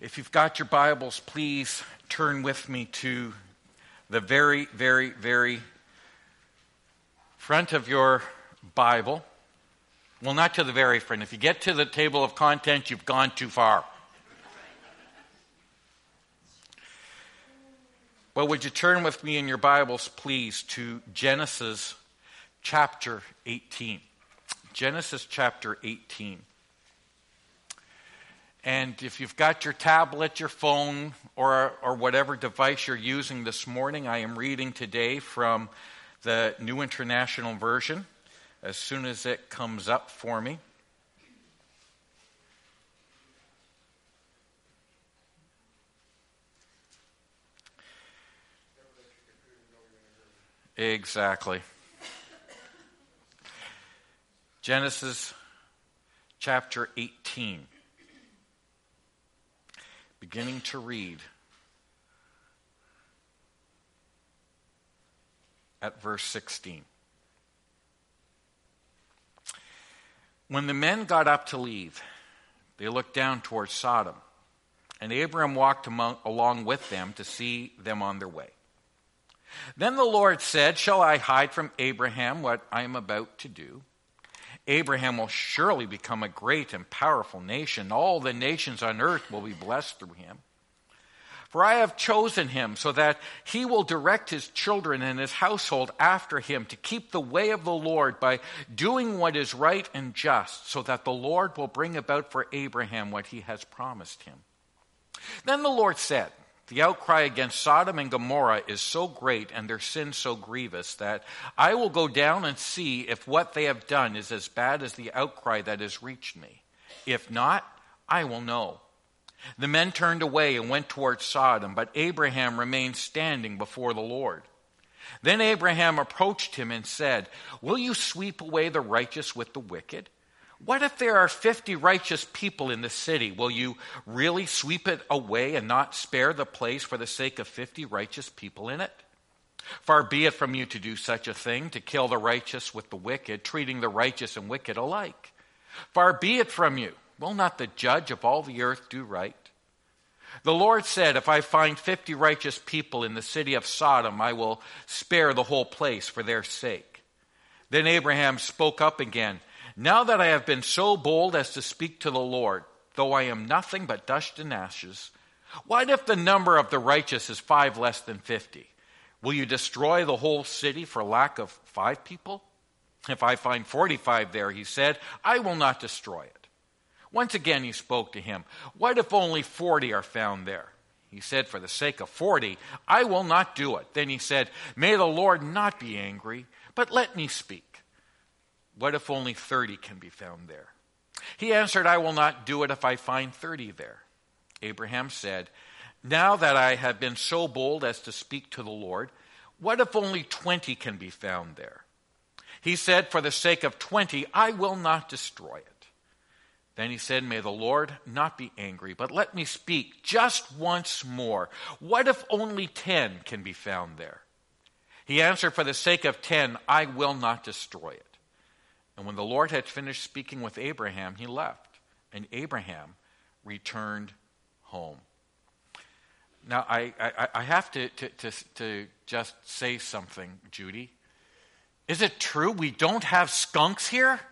If you've got your Bibles, please turn with me to the very, very, very front of your Bible. Well, not to the very front. If you get to the table of contents, you've gone too far. Well, would you turn with me in your Bibles, please, to Genesis chapter 18. Genesis chapter 18. And if you've got your tablet, your phone, or whatever device you're using this morning, I am reading today from the New International Version as soon as it comes up for me. Exactly. Genesis chapter 18. Beginning to read at verse 16. When the men got up to leave, they looked down towards Sodom, and Abram walked along with them to see them on their way. Then the Lord said, "Shall I hide from Abraham what I am about to do? Abraham will surely become a great and powerful nation. All the nations on earth will be blessed through him. For I have chosen him so that he will direct his children and his household after him to keep the way of the Lord by doing what is right and just, so that the Lord will bring about for Abraham what he has promised him." Then the Lord said, "The outcry against Sodom and Gomorrah is so great and their sin so grievous that I will go down and see if what they have done is as bad as the outcry that has reached me. If not, I will know." The men turned away and went towards Sodom, but Abraham remained standing before the Lord. Then Abraham approached him and said, "Will you sweep away the righteous with the wicked? What if there are 50 righteous people in the city? Will you really sweep it away and not spare the place for the sake of 50 righteous people in it? Far be it from you to do such a thing, to kill the righteous with the wicked, treating the righteous and wicked alike. Far be it from you. Will not the judge of all the earth do right? The Lord said, if I find 50 righteous people in the city of Sodom, I will spare the whole place for their sake." Then Abraham spoke up again, "Now that I have been so bold as to speak to the Lord, though I am nothing but dust and ashes, what if the number of the righteous is 5 less than 50? Will you destroy the whole city for lack of 5 people? If I find 45 there," he said, "I will not destroy it." Once again he spoke to him, "What if only 40 are found there?" He said, "For the sake of 40, I will not do it." Then he said, "May the Lord not be angry, but let me speak. What if only 30 can be found there?" He answered, "I will not do it if I find 30 there." Abraham said, "Now that I have been so bold as to speak to the Lord, what if only 20 can be found there?" He said, "For the sake of 20, I will not destroy it." Then he said, "May the Lord not be angry, but let me speak just once more. What if only 10 can be found there?" He answered, "For the sake of 10, I will not destroy it." And when the Lord had finished speaking with Abraham, he left, and Abraham returned home. Now, I have to just say something, Judy. Is it true we don't have skunks here?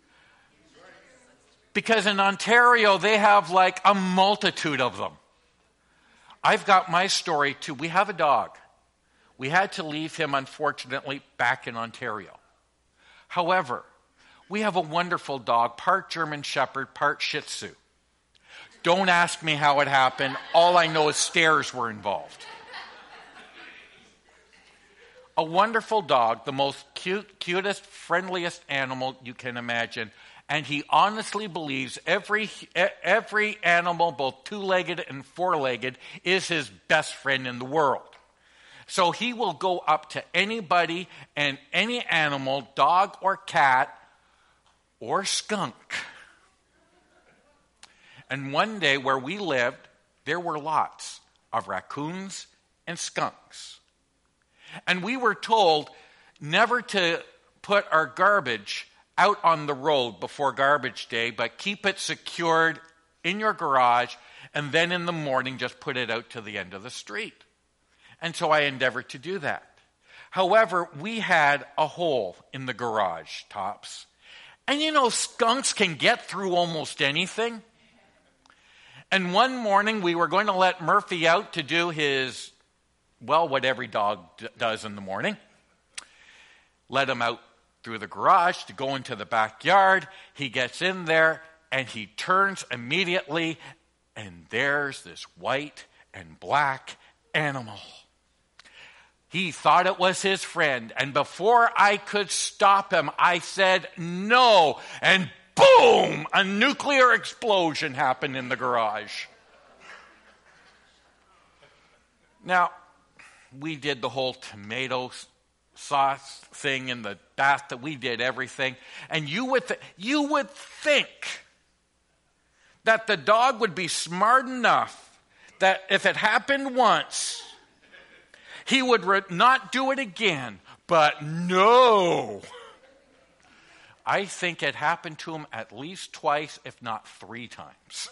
Because in Ontario, they have like a multitude of them. I've got my story too. We have a dog. We had to leave him, unfortunately, back in Ontario. However, we have a wonderful dog, part German Shepherd, part Shih Tzu. Don't ask me how it happened. All I know is stairs were involved. A wonderful dog, the most cutest, friendliest animal you can imagine. And he honestly believes every animal, both 2-legged and 4-legged, is his best friend in the world. So he will go up to anybody and any animal, dog or cat or skunk. And one day where we lived, there were lots of raccoons and skunks. And we were told never to put our garbage out on the road before garbage day, but keep it secured in your garage, and then in the morning just put it out to the end of the street. And so I endeavored to do that. However, we had a hole in the garage tops. And you know, skunks can get through almost anything. And one morning we were going to let Murphy out to do his, well, what every dog does in the morning. Let him out through the garage to go into the backyard. He gets in there and he turns immediately, and there's this white and black animal. He thought it was his friend, and before I could stop him, I said no, and boom, a nuclear explosion happened in the garage. Now, we did the whole tomato sauce thing in the bath, that we did everything, and you would think that the dog would be smart enough that if it happened once, he would not do it again. But no. I think it happened to him at least twice, if not 3 times.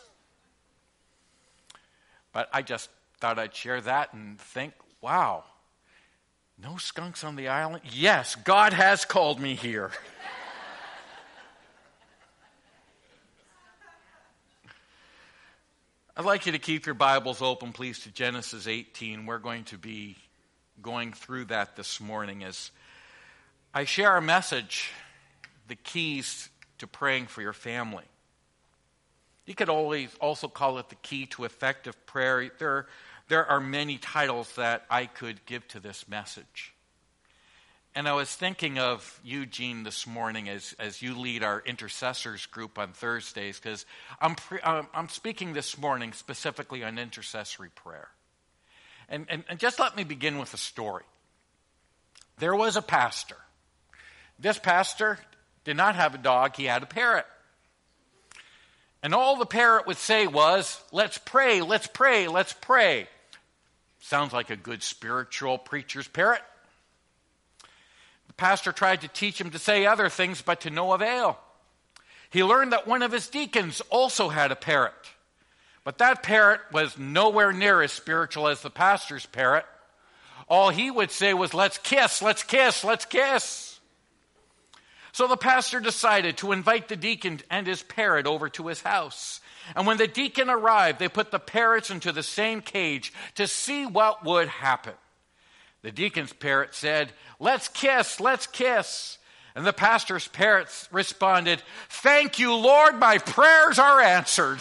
But I just thought I'd share that and think, wow, no skunks on the island? Yes, God has called me here. I'd like you to keep your Bibles open, please, to Genesis 18. We're going to be going through that this morning as I share a message, the keys to praying for your family. You could always also call it the key to effective prayer. There are many titles that I could give to this message. And I was thinking of you, Gene, this morning as you lead our intercessors group on Thursdays, because I'm speaking this morning specifically on intercessory prayer. And just let me begin with a story. There was a pastor. This pastor did not have a dog, he had a parrot. And all the parrot would say was, let's pray, let's pray, let's pray. Sounds like a good spiritual preacher's parrot. The pastor tried to teach him to say other things, but to no avail. He learned that one of his deacons also had a parrot. But that parrot was nowhere near as spiritual as the pastor's parrot. All he would say was, let's kiss, let's kiss, let's kiss. So the pastor decided to invite the deacon and his parrot over to his house. And when the deacon arrived, they put the parrots into the same cage to see what would happen. The deacon's parrot said, let's kiss, let's kiss. And the pastor's parrot responded, thank you, Lord, my prayers are answered.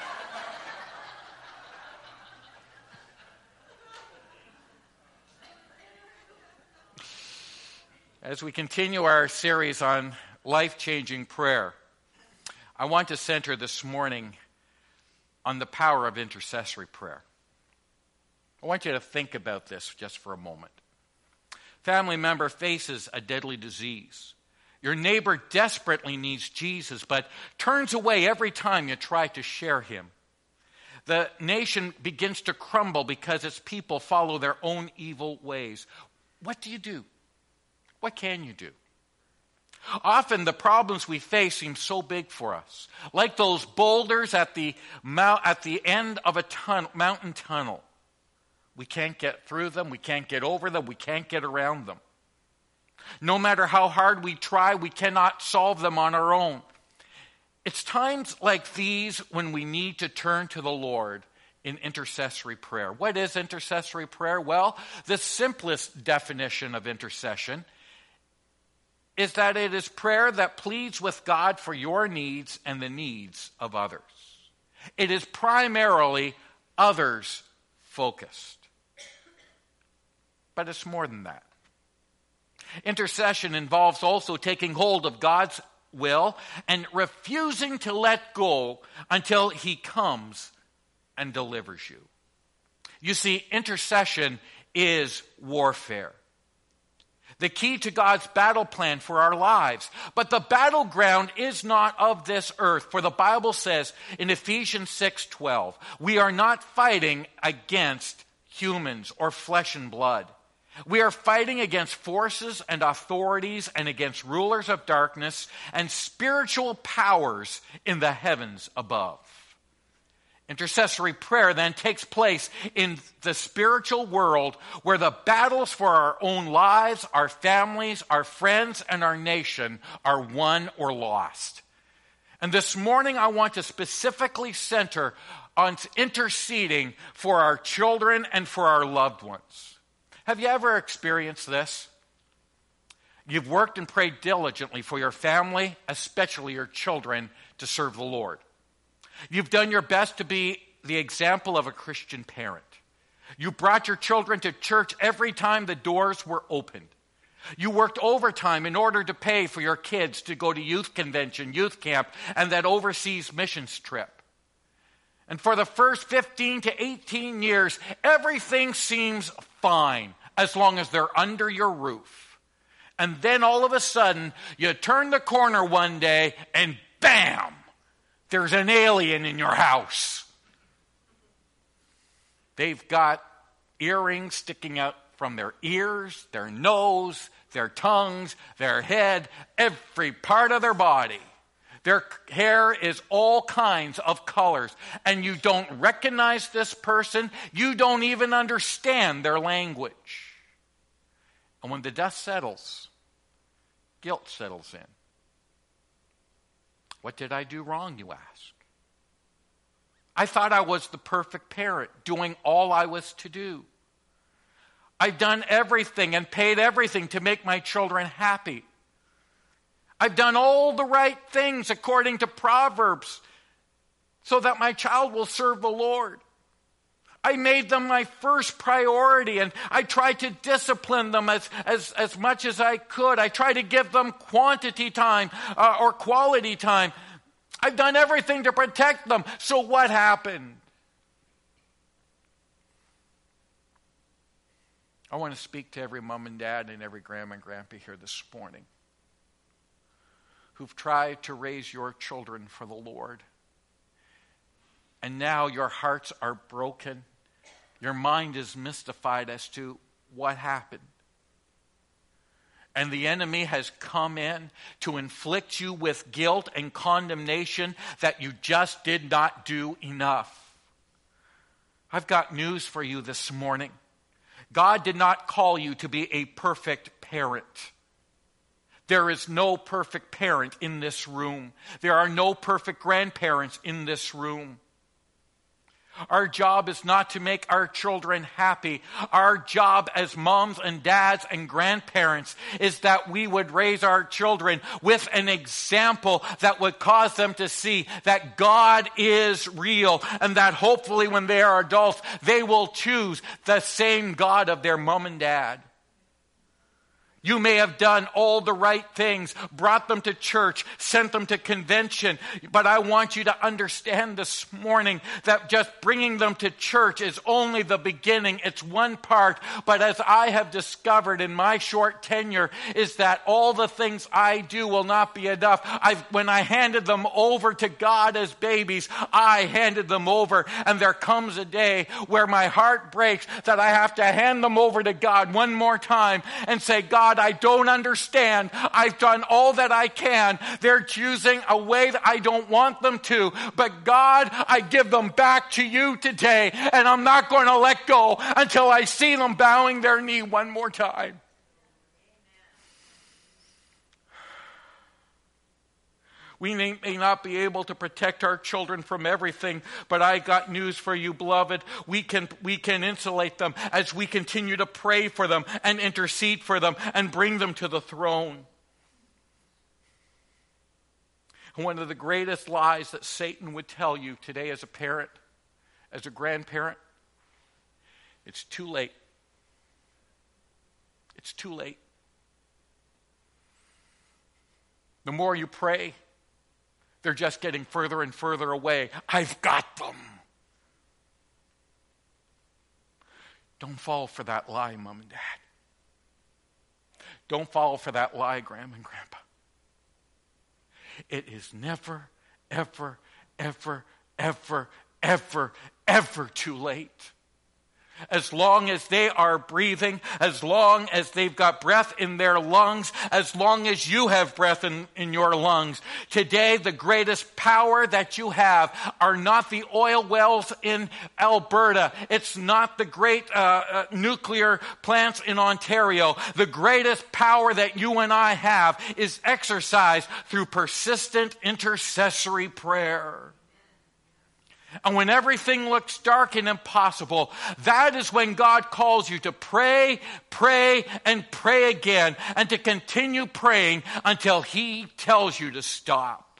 As we continue our series on life-changing prayer, I want to center this morning on the power of intercessory prayer. I want you to think about this just for a moment. Family member faces a deadly disease. Your neighbor desperately needs Jesus, but turns away every time you try to share him. The nation begins to crumble because its people follow their own evil ways. What do you do? What can you do? Often the problems we face seem so big for us, like those boulders at the end of a mountain tunnel. We can't get through them, we can't get over them, we can't get around them. No matter how hard we try, we cannot solve them on our own. It's times like these when we need to turn to the Lord in intercessory prayer. What is intercessory prayer? Well, the simplest definition of intercession is that it is prayer that pleads with God for your needs and the needs of others. It is primarily others-focused. But it's more than that. Intercession involves also taking hold of God's will and refusing to let go until he comes and delivers you. You see, intercession is warfare. The key to God's battle plan for our lives. But the battleground is not of this earth. For the Bible says in Ephesians 6:12, we are not fighting against humans or flesh and blood. We are fighting against forces and authorities and against rulers of darkness and spiritual powers in the heavens above. Intercessory prayer then takes place in the spiritual world where the battles for our own lives, our families, our friends, and our nation are won or lost. And this morning I want to specifically center on interceding for our children and for our loved ones. Have you ever experienced this? You've worked and prayed diligently for your family, especially your children, to serve the Lord. You've done your best to be the example of a Christian parent. You brought your children to church every time the doors were opened. You worked overtime in order to pay for your kids to go to youth convention, youth camp, and that overseas missions trip. And for the first 15 to 18 years, everything seems fine as long as they're under your roof. And then all of a sudden, you turn the corner one day and bam! There's an alien in your house. They've got earrings sticking out from their ears, their nose, their tongues, their head, every part of their body. Their hair is all kinds of colors, and you don't recognize this person. You don't even understand their language. And when the dust settles, guilt settles in. What did I do wrong, you ask? I thought I was the perfect parent, doing all I was to do. I've done everything and paid everything to make my children happy. I've done all the right things according to Proverbs so that my child will serve the Lord. I made them my first priority, and I tried to discipline them as much as I could. I tried to give them quantity time or quality time. I've done everything to protect them. So what happened? I want to speak to every mom and dad and every grandma and grandpa here this morning who've tried to raise your children for the Lord. And now your hearts are broken. Your mind is mystified as to what happened. And the enemy has come in to inflict you with guilt and condemnation that you just did not do enough. I've got news for you this morning. God did not call you to be a perfect parent. There is no perfect parent in this room. There are no perfect grandparents in this room. Our job is not to make our children happy. Our job as moms and dads and grandparents is that we would raise our children with an example that would cause them to see that God is real, and that hopefully when they are adults, they will choose the same God of their mom and dad. You may have done all the right things, brought them to church, sent them to convention, but I want you to understand this morning that just bringing them to church is only the beginning. It's one part, but as I have discovered in my short tenure is that all the things I do will not be enough. When I handed them over to God as babies, I handed them over, and there comes a day where my heart breaks that I have to hand them over to God one more time and say, God, I don't understand. I've done all that I can. They're choosing a way that I don't want them to. But God, I give them back to you today, and I'm not going to let go until I see them bowing their knee one more time. We may not be able to protect our children from everything, but I got news for you, beloved. We can insulate them as we continue to pray for them and intercede for them and bring them to the throne. One of the greatest lies that Satan would tell you today as a parent, as a grandparent, it's too late. It's too late. The more you pray, they're just getting further and further away. I've got them. Don't fall for that lie, Mom and Dad. Don't fall for that lie, Grandma and Grandpa. It is never, ever, ever, ever, ever, ever too late. As long as they are breathing, as long as they've got breath in their lungs, as long as you have breath in your lungs. Today, the greatest power that you have are not the oil wells in Alberta. It's not the great nuclear plants in Ontario. The greatest power that you and I have is exercised through persistent intercessory prayer. And when everything looks dark and impossible, that is when God calls you to pray, pray, and pray again, and to continue praying until He tells you to stop.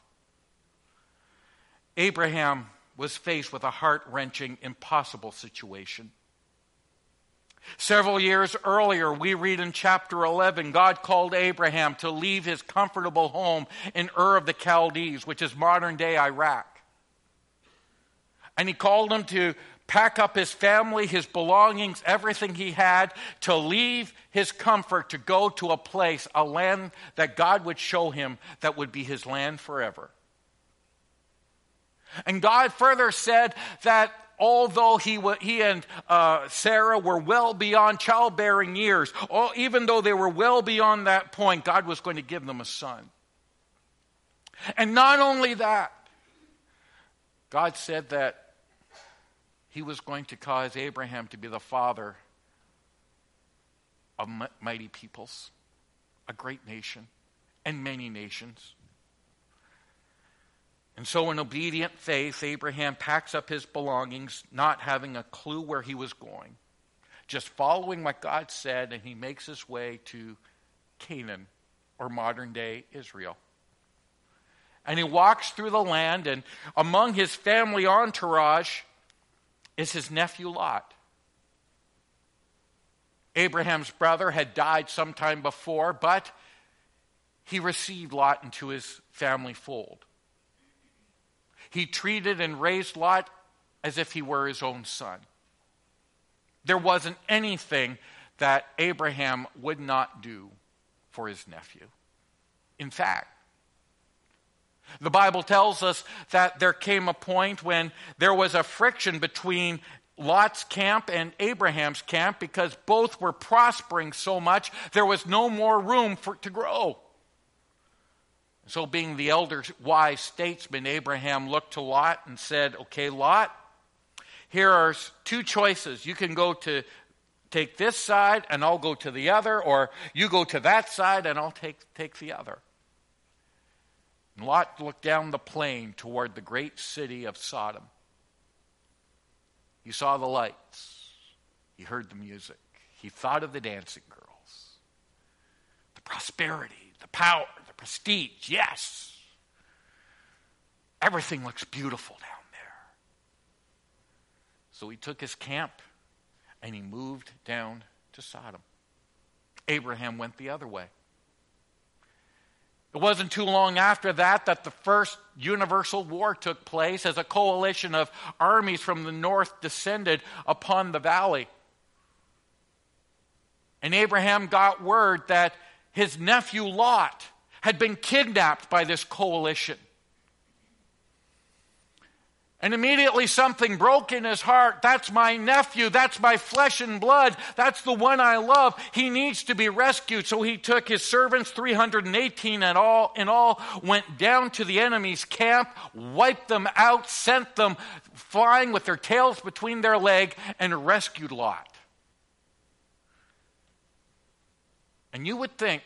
Abraham was faced with a heart-wrenching, impossible situation. Several years earlier, we read in chapter 11, God called Abraham to leave his comfortable home in Ur of the Chaldees, which is modern-day Iraq. And He called him to pack up his family, his belongings, everything he had, to leave his comfort, to go to a place, a land that God would show him that would be his land forever. And God further said that although he and Sarah were well beyond childbearing years, even though they were well beyond that point, God was going to give them a son. And not only that, God said that He was going to cause Abraham to be the father of mighty peoples, a great nation, and many nations. And so in obedient faith, Abraham packs up his belongings, not having a clue where he was going, just following what God said, and he makes his way to Canaan, or modern-day Israel. And he walks through the land, and among his family entourage is his nephew Lot. Abraham's brother had died sometime before, but he received Lot into his family fold. He treated and raised Lot as if he were his own son. There wasn't anything that Abraham would not do for his nephew. In fact, the Bible tells us that there came a point when there was a friction between Lot's camp and Abraham's camp because both were prospering so much, there was no more room to grow. So being the elder wise statesman, Abraham looked to Lot and said, okay, Lot, here are two choices. You can go to take this side and I'll go to the other, or you go to that side and I'll take the other. And Lot looked down the plain toward the great city of Sodom. He saw the lights. He heard the music. He thought of the dancing girls. The prosperity, the power, the prestige, yes. Everything looks beautiful down there. So he took his camp and he moved down to Sodom. Abraham went the other way. It wasn't too long after that the first universal war took place as a coalition of armies from the north descended upon the valley. And Abraham got word that his nephew Lot had been kidnapped by this coalition. And immediately something broke in his heart. That's my nephew. That's my flesh and blood. That's the one I love. He needs to be rescued. So he took his servants, 318 in all, went down to the enemy's camp, wiped them out, sent them flying with their tails between their legs, and rescued Lot. And you would think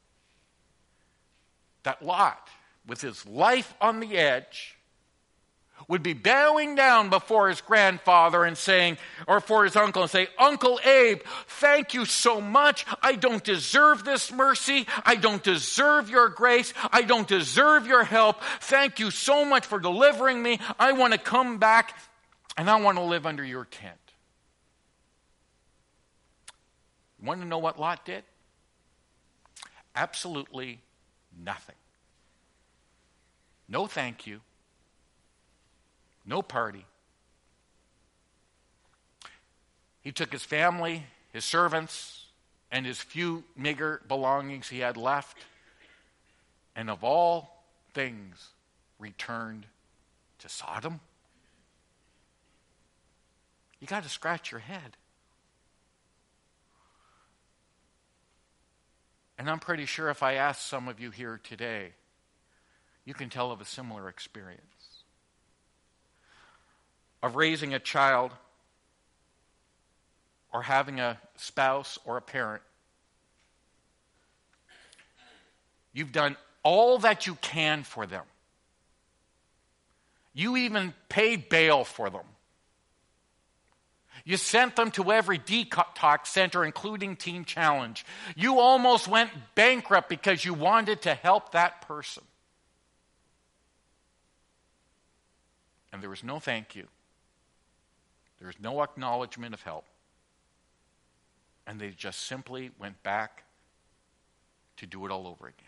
that Lot, with his life on the edge, would be bowing down before his grandfather and saying, or for his uncle, and say, Uncle Abe, thank you so much. I don't deserve this mercy. I don't deserve your grace. I don't deserve your help. Thank you so much for delivering me. I want to come back and I want to live under your tent. You want to know what Lot did? Absolutely nothing. No thank you. No party. He took his family, his servants, and his few meager belongings he had left, and of all things, returned to Sodom. You got to scratch your head. And I'm pretty sure if I ask some of you here today, you can tell of a similar experience of raising a child or having a spouse or a parent. You've done all that you can for them. You even paid bail for them. You sent them to every detox center, including Teen Challenge. You almost went bankrupt because you wanted to help that person. And there was no thank you. There was no acknowledgement of help. And they just simply went back to do it all over again.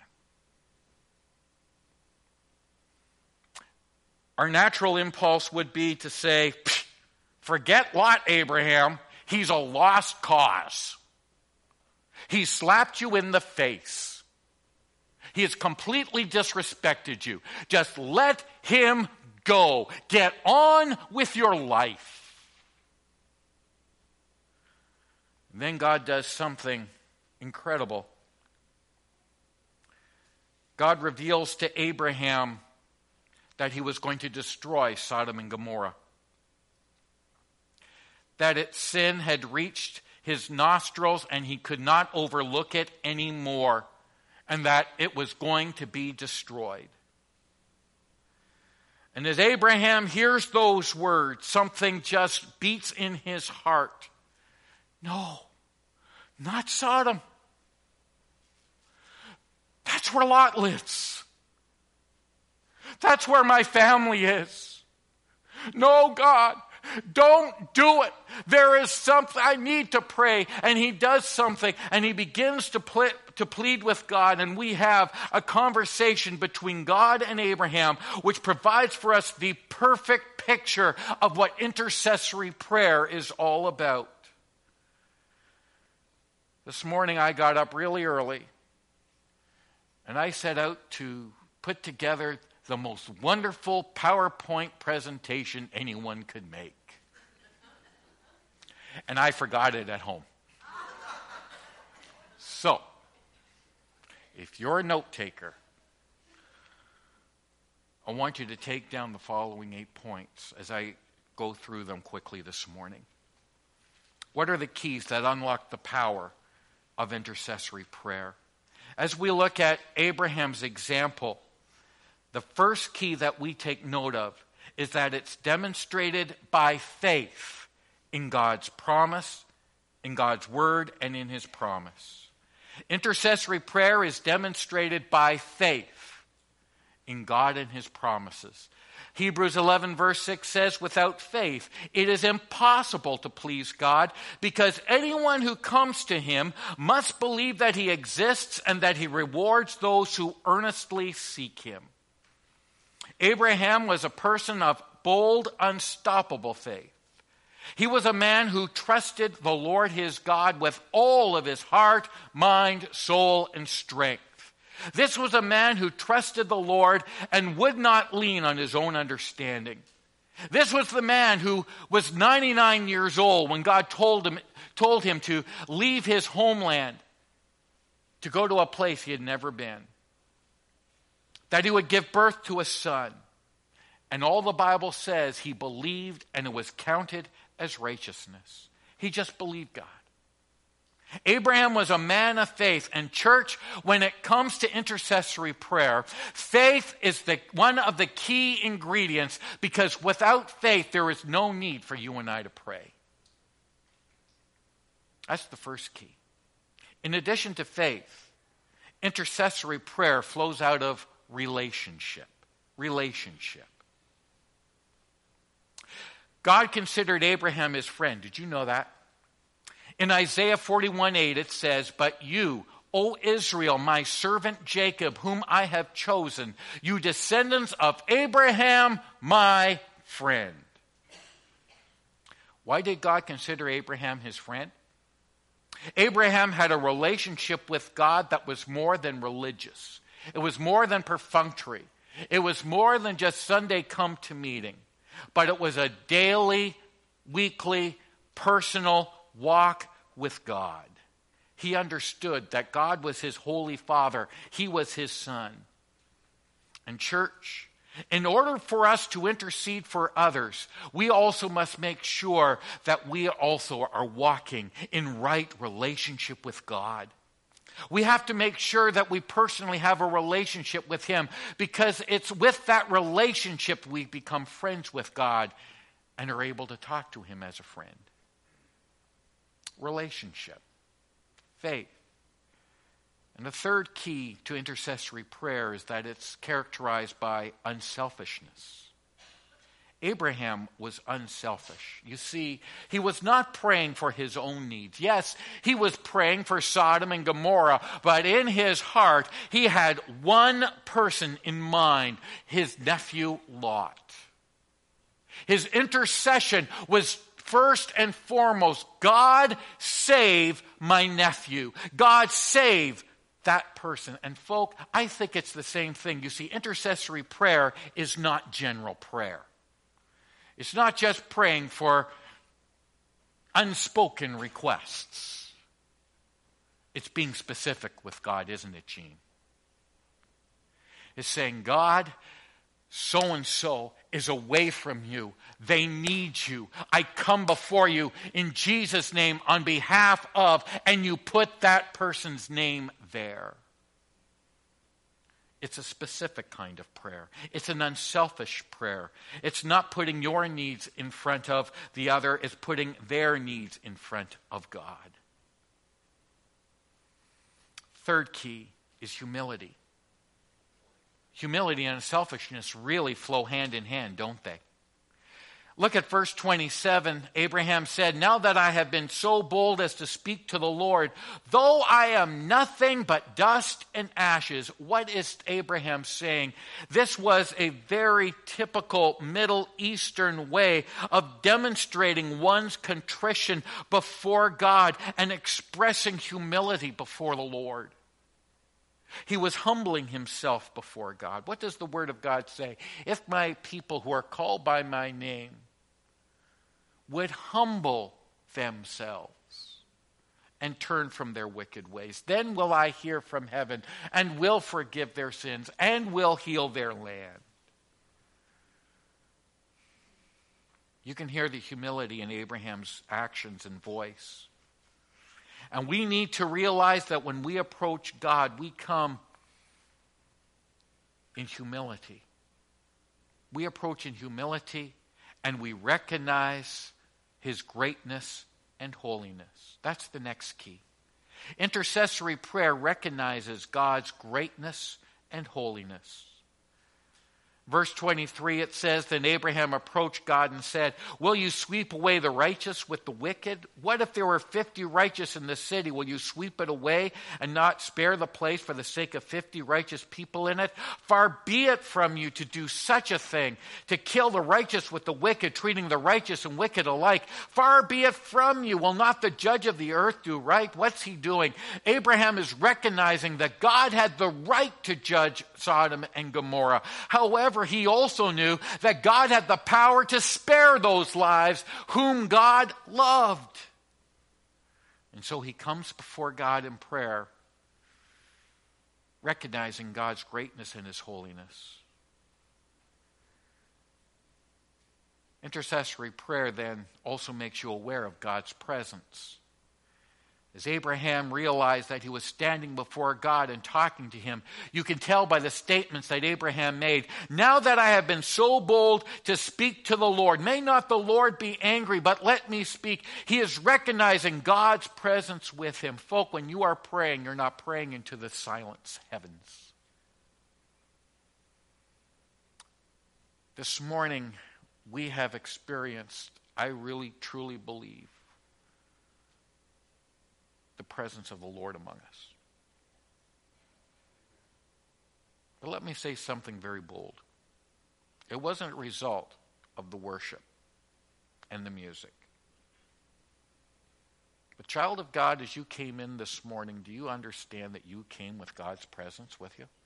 Our natural impulse would be to say, forget Lot, Abraham. He's a lost cause. He slapped you in the face. He has completely disrespected you. Just let him go. Get on with your life. And then God does something incredible. God reveals to Abraham that he was going to destroy Sodom and Gomorrah. That its sin had reached his nostrils and he could not overlook it anymore, and that it was going to be destroyed. And as Abraham hears those words, something just beats in his heart. No, not Sodom. That's where Lot lives. That's where my family is. No, God, don't do it. There is something, I need to pray. And he does something, and he begins to plead with God. And we have a conversation between God and Abraham, which provides for us the perfect picture of what intercessory prayer is all about. This morning I got up really early, and I set out to put together the most wonderful PowerPoint presentation anyone could make. And I forgot it at home. So, if you're a note taker, I want you to take down the following 8 points as I go through them quickly this morning. What are the keys that unlock the power of intercessory prayer? As we look at Abraham's example, the first key that we take note of is that it's demonstrated by faith in God's promise, in God's word, and in his promise. Intercessory prayer is demonstrated by faith in God and his promises. Hebrews 11 verse 6 says, without faith, it is impossible to please God, because anyone who comes to him must believe that he exists and that he rewards those who earnestly seek him. Abraham was a person of bold, unstoppable faith. He was a man who trusted the Lord his God with all of his heart, mind, soul, and strength. This was a man who trusted the Lord and would not lean on his own understanding. This was the man who was 99 years old when God told him to leave his homeland to go to a place he had never been. That he would give birth to a son. And all the Bible says he believed, and it was counted as righteousness. He just believed God. Abraham was a man of faith. And church, when it comes to intercessory prayer, faith is one of the key ingredients, because without faith there is no need for you and I to pray. That's the first key. In addition to faith, intercessory prayer flows out of relationship. God considered Abraham his friend. Did you know that? In Isaiah 41:8 it says, but you, O Israel, my servant Jacob, whom I have chosen, you descendants of Abraham, my friend. Why did God consider Abraham his friend? Abraham had a relationship with God that was more than religious. It was more than perfunctory. It was more than just Sunday come to meeting. But it was a daily, weekly, personal walk with God. He understood that God was his holy Father. He was his Son. And church, in order for us to intercede for others, we also must make sure that we also are walking in right relationship with God. We have to make sure that we personally have a relationship with him, because it's with that relationship we become friends with God and are able to talk to him as a friend. Relationship, faith. And the third key to intercessory prayer is that it's characterized by unselfishness. Abraham was unselfish. You see, he was not praying for his own needs. Yes, he was praying for Sodom and Gomorrah, but in his heart, he had one person in mind, his nephew Lot. His intercession was first and foremost, God, save my nephew. God, save that person. And folk, I think it's the same thing. You see, intercessory prayer is not general prayer. It's not just praying for unspoken requests. It's being specific with God, isn't it, Gene? It's saying, God, so-and-so is away from you. They need you. I come before you in Jesus' name on behalf of, and you put that person's name there. It's a specific kind of prayer. It's an unselfish prayer. It's not putting your needs in front of the other. It's putting their needs in front of God. Third key is humility. Humility and selfishness really flow hand in hand, don't they? Look at verse 27. Abraham said, now that I have been so bold as to speak to the Lord, though I am nothing but dust and ashes. What is Abraham saying? This was a very typical Middle Eastern way of demonstrating one's contrition before God and expressing humility before the Lord. He was humbling himself before God. What does the Word of God say? If my people who are called by my name would humble themselves and turn from their wicked ways, then will I hear from heaven and will forgive their sins and will heal their land. You can hear the humility in Abraham's actions and voice. And we need to realize that when we approach God, we come in humility. We approach in humility and we recognize his greatness and holiness. That's the next key. Intercessory prayer recognizes God's greatness and holiness. Verse 23, it says, then Abraham approached God and said, will you sweep away the righteous with the wicked? What if there were 50 righteous in the city? Will you sweep it away and not spare the place for the sake of 50 righteous people in it? Far be it from you to do such a thing, to kill the righteous with the wicked, treating the righteous and wicked alike. Far be it from you. Will not the judge of the earth do right? What's he doing? Abraham is recognizing that God had the right to judge Sodom and Gomorrah. However, he also knew that God had the power to spare those lives whom God loved. And so he comes before God in prayer, recognizing God's greatness and his holiness. Intercessory prayer then also makes you aware of God's presence. As Abraham realized that he was standing before God and talking to him, you can tell by the statements that Abraham made. Now that I have been so bold to speak to the Lord, may not the Lord be angry, but let me speak. He is recognizing God's presence with him. Folk, when you are praying, you're not praying into the silence heavens. This morning, we have experienced, I really truly believe, the presence of the Lord among us. But let me say something very bold. It wasn't a result of the worship and the music. But child of God, as you came in this morning, do you understand that you came with God's presence with you?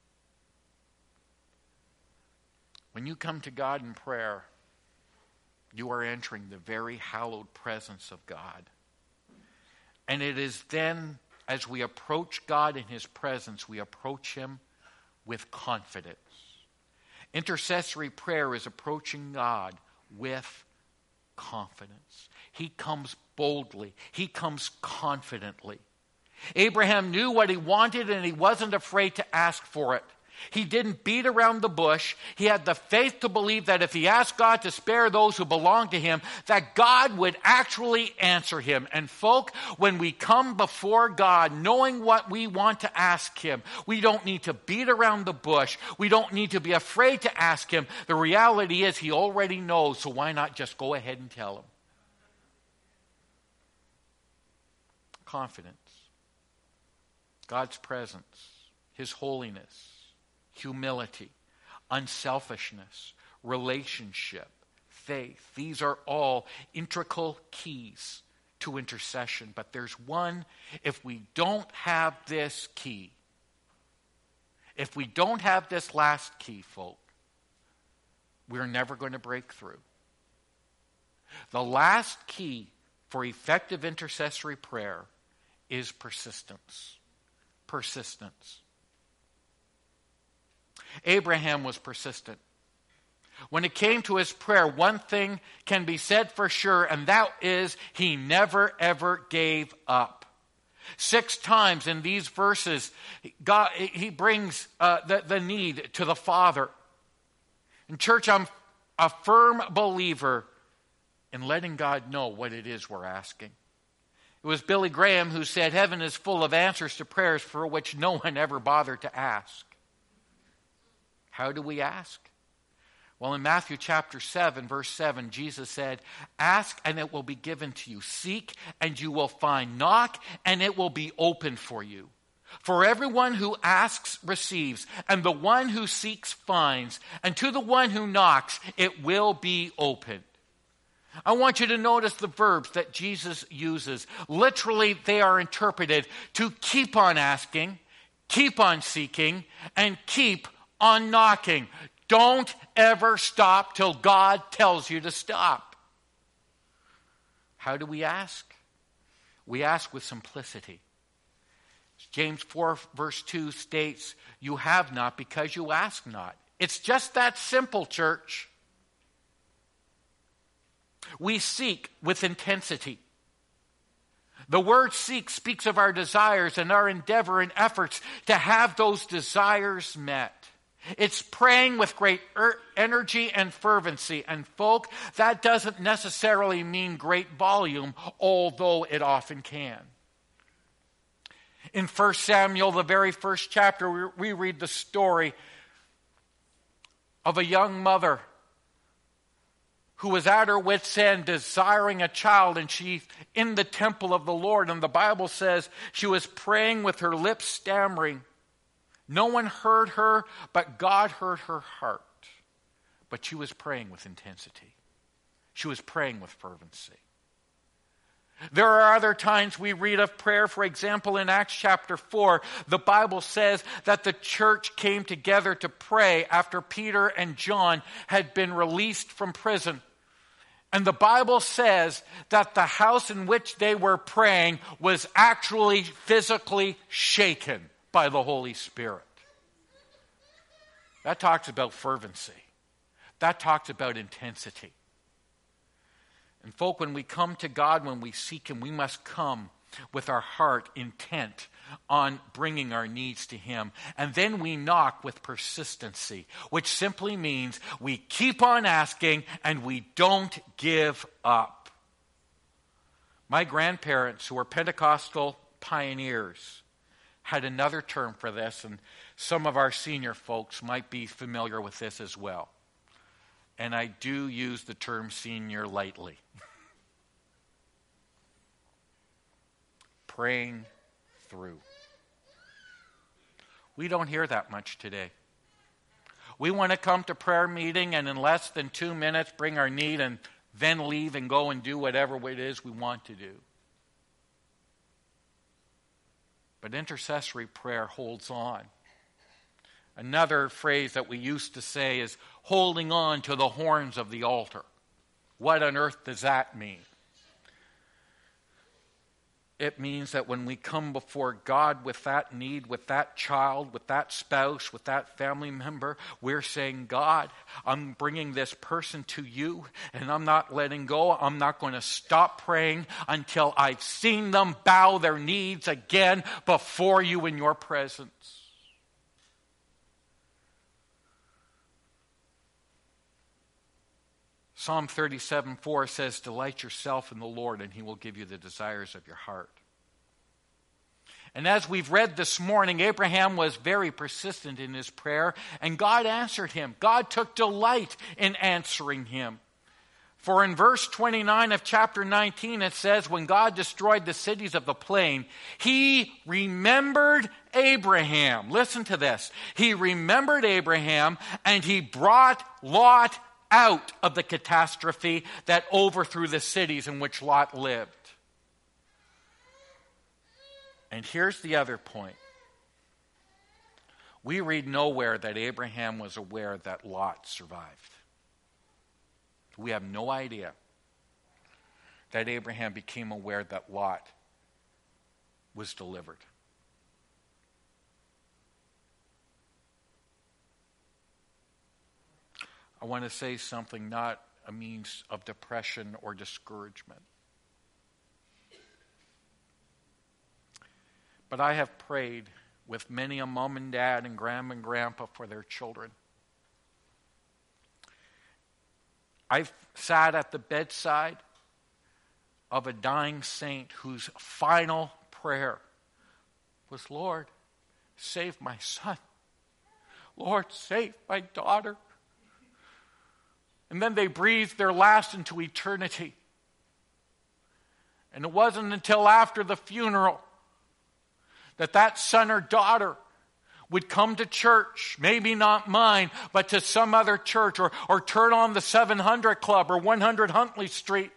When you come to God in prayer, you are entering the very hallowed presence of God. And it is then, as we approach God in his presence, we approach him with confidence. Intercessory prayer is approaching God with confidence. He comes boldly. He comes confidently. Abraham knew what he wanted and he wasn't afraid to ask for it. He didn't beat around the bush. He had the faith to believe that if he asked God to spare those who belong to him, that God would actually answer him. And folk, when we come before God knowing what we want to ask him, we don't need to beat around the bush. We don't need to be afraid to ask him. The reality is he already knows, so why not just go ahead and tell him? Confidence. God's presence, his holiness, humility, unselfishness, relationship, faith. These are all integral keys to intercession. But there's one, if we don't have this key, if we don't have this last key, folk, we're never going to break through. The last key for effective intercessory prayer is persistence. Persistence. Abraham was persistent. When it came to his prayer, one thing can be said for sure, and that is he never ever gave up. 6 times in these verses, he brings the need to the Father. In church, I'm a firm believer in letting God know what it is we're asking. It was Billy Graham who said, heaven is full of answers to prayers for which no one ever bothered to ask. How do we ask? Well, in Matthew chapter 7, verse 7, Jesus said, ask and it will be given to you. Seek and you will find. Knock and it will be open for you. For everyone who asks receives, and the one who seeks finds, and to the one who knocks it will be opened. I want you to notice the verbs that Jesus uses. Literally, they are interpreted to keep on asking, keep on seeking, and keep on knocking. Don't ever stop till God tells you to stop. How do we ask? We ask with simplicity. James 4 verse 2 states, you have not because you ask not. It's just that simple, church. We seek with intensity. The word seek speaks of our desires and our endeavor and efforts to have those desires met. It's praying with great energy and fervency. And folk, that doesn't necessarily mean great volume, although it often can. In 1 Samuel, the very first chapter, we read the story of a young mother who was at her wit's end desiring a child, and she in the temple of the Lord. And the Bible says she was praying with her lips stammering. No one heard her, but God heard her heart. But she was praying with intensity. She was praying with fervency. There are other times we read of prayer. For example, in Acts chapter 4, the Bible says that the church came together to pray after Peter and John had been released from prison. And the Bible says that the house in which they were praying was actually physically shaken by the Holy Spirit. That talks about fervency. That talks about intensity. And folk, when we come to God, when we seek him, we must come with our heart intent on bringing our needs to him. And then we knock with persistency, which simply means we keep on asking and we don't give up. My grandparents, who were Pentecostal pioneers, had another term for this, and some of our senior folks might be familiar with this as well. And I do use the term senior lightly. Praying through. We don't hear that much today. We want to come to prayer meeting and in less than 2 minutes bring our need and then leave and go and do whatever it is we want to do. But intercessory prayer holds on. Another phrase that we used to say is holding on to the horns of the altar. What on earth does that mean? It means that when we come before God with that need, with that child, with that spouse, with that family member, we're saying, God, I'm bringing this person to you, and I'm not letting go. I'm not going to stop praying until I've seen them bow their knees again before you in your presence. Psalm 37:4 says, delight yourself in the Lord, and he will give you the desires of your heart. And as we've read this morning, Abraham was very persistent in his prayer, and God answered him. God took delight in answering him. For in verse 29 of chapter 19, it says, when God destroyed the cities of the plain, he remembered Abraham. Listen to this. He remembered Abraham, and he brought Lot out of the catastrophe that overthrew the cities in which Lot lived. And here's the other point. We read nowhere that Abraham was aware that Lot survived. We have no idea that Abraham became aware that Lot was delivered. I want to say something, not a means of depression or discouragement. But I have prayed with many a mom and dad and grandma and grandpa for their children. I've sat at the bedside of a dying saint whose final prayer was, Lord, save my son. Lord, save my daughter. And then they breathed their last into eternity. And it wasn't until after the funeral that son or daughter would come to church, maybe not mine, but to some other church, or turn on the 700 Club or 100 Huntley Street.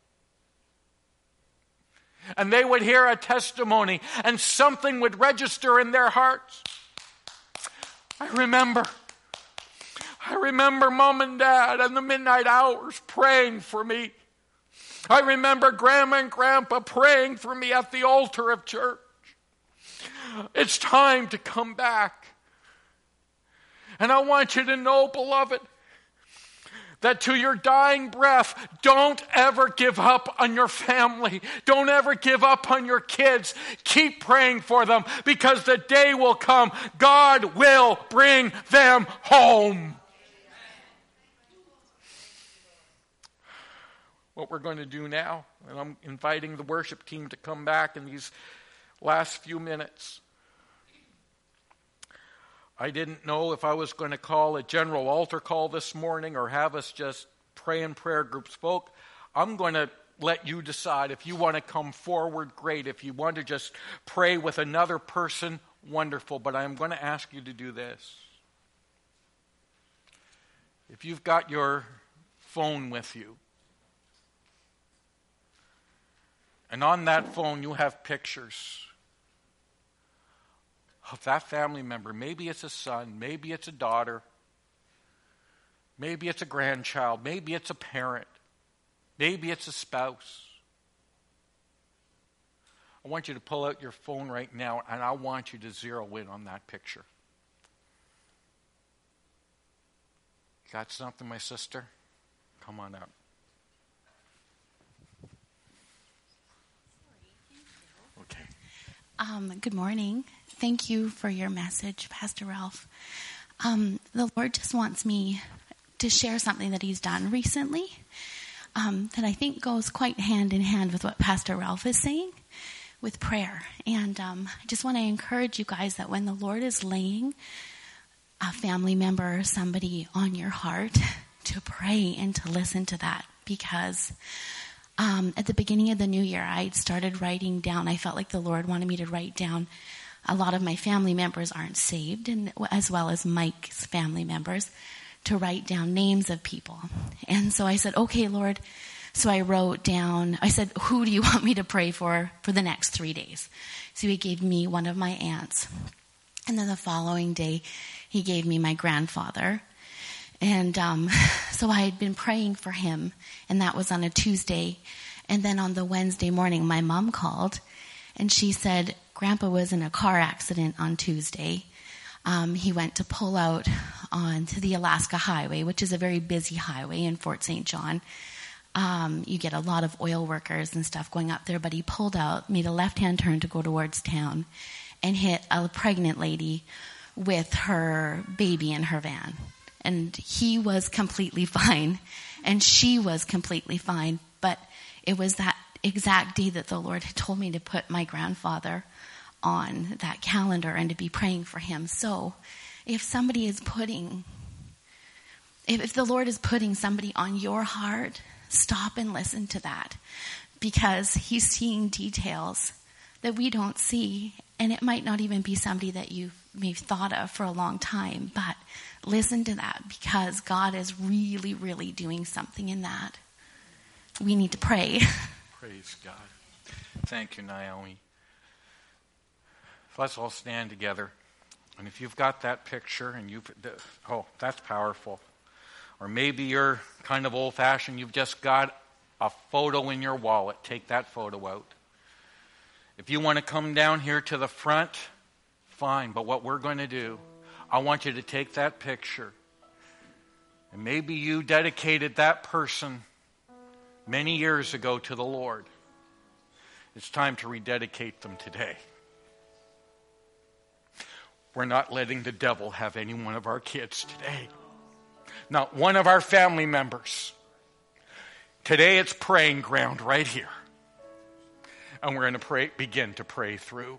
And they would hear a testimony, and something would register in their hearts. I remember Mom and Dad in the midnight hours praying for me. I remember Grandma and Grandpa praying for me at the altar of church. It's time to come back. And I want you to know, beloved, that to your dying breath, don't ever give up on your family. Don't ever give up on your kids. Keep praying for them, because the day will come, God will bring them home. What we're going to do now, and I'm inviting the worship team to come back in these last few minutes. I didn't know if I was going to call a general altar call this morning or have us just pray in prayer groups. Folk, I'm going to let you decide. If you want to come forward, great. If you want to just pray with another person, wonderful. But I'm going to ask you to do this. If you've got your phone with you, and on that phone you have pictures of that family member. Maybe it's a son, maybe it's a daughter, maybe it's a grandchild, maybe it's a parent, maybe it's a spouse. I want you to pull out your phone right now, and I want you to zero in on that picture. Got something, my sister? Come on up. Okay. Good morning. Thank you for your message, Pastor Ralph. The Lord just wants me to share something that He's done recently that I think goes quite hand in hand with what Pastor Ralph is saying with prayer. And I just want to encourage you guys that when the Lord is laying a family member or somebody on your heart, to pray and to listen to that, because at the beginning of the new year, I started writing down. I felt like the Lord wanted me to write down. A lot of my family members aren't saved, and as well as Mike's family members, to write down names of people. And so I said, okay, Lord. So I wrote down, I said, who do you want me to pray for the next 3 days? So He gave me one of my aunts. And then the following day, He gave me my grandfather. And so I had been praying for him, and that was on a Tuesday. And then on the Wednesday morning, my mom called, and she said, Grandpa was in a car accident on Tuesday. He went to pull out onto the Alaska Highway, which is a very busy highway in Fort St. John. You get a lot of oil workers and stuff going up there, but he pulled out, made a left-hand turn to go towards town, and hit a pregnant lady with her baby in her van. And he was completely fine, and she was completely fine, but it was that exact day that the Lord had told me to put my grandfather on that calendar and to be praying for him. So if somebody is if the Lord is putting somebody on your heart, stop and listen to that, because he's seeing details that we don't see, and it might not even be somebody that you've maybe thought of for a long time, but listen to that, because God is really, really doing something in that. We need to pray. Praise God. Thank you, Naomi. Let's all stand together. And if you've got that picture and that's powerful. Or maybe you're kind of old-fashioned, you've just got a photo in your wallet. Take that photo out. If you want to come down here to the front, fine. But what we're going to do, I want you to take that picture. And maybe you dedicated that person many years ago to the Lord. It's time to rededicate them today. We're not letting the devil have any one of our kids today. Not one of our family members. Today it's praying ground right here. And we're going to begin to pray through.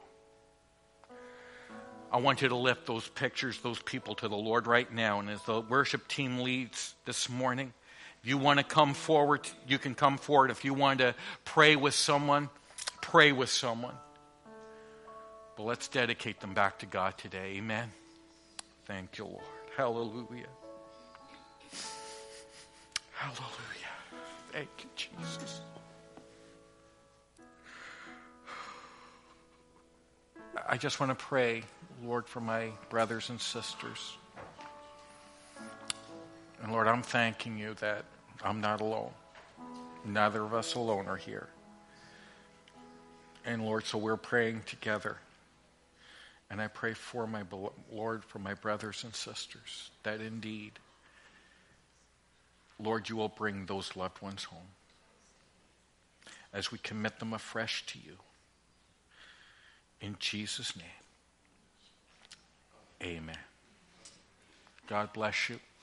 I want you to lift those pictures, those people to the Lord right now. And as the worship team leads this morning, if you want to come forward, you can come forward. If you want to pray with someone, pray with someone. But let's dedicate them back to God today. Amen. Thank you, Lord. Hallelujah. Hallelujah. Thank you, Jesus. I just want to pray, Lord, for my brothers and sisters. And Lord, I'm thanking you that I'm not alone. Neither of us alone are here. And Lord, so we're praying together. And I pray for Lord, for my brothers and sisters, that indeed, Lord, you will bring those loved ones home as we commit them afresh to you. In Jesus' name, amen. God bless you.